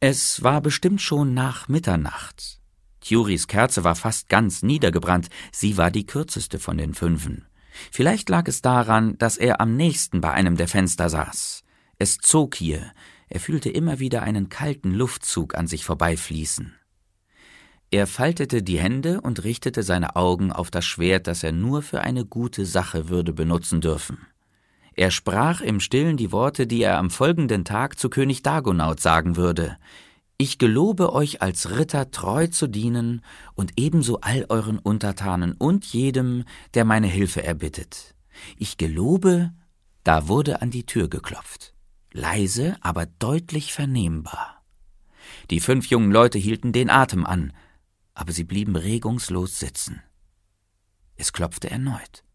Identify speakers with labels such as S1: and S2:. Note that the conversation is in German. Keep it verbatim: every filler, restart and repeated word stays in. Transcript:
S1: Es war bestimmt schon nach Mitternacht. Thuris Kerze war fast ganz niedergebrannt, sie war die kürzeste von den Fünfen. Vielleicht lag es daran, dass er am nächsten bei einem der Fenster saß. Es zog hier, er fühlte immer wieder einen kalten Luftzug an sich vorbeifließen. Er faltete die Hände und richtete seine Augen auf das Schwert, das er nur für eine gute Sache würde benutzen dürfen. Er sprach im Stillen die Worte, die er am folgenden Tag zu König Dagonaut sagen würde: »Ich gelobe euch als Ritter treu zu dienen und ebenso all euren Untertanen und jedem, der meine Hilfe erbittet. Ich gelobe«, da wurde an die Tür geklopft. Leise, aber deutlich vernehmbar. Die fünf jungen Leute hielten den Atem an, aber sie blieben regungslos sitzen. Es klopfte erneut.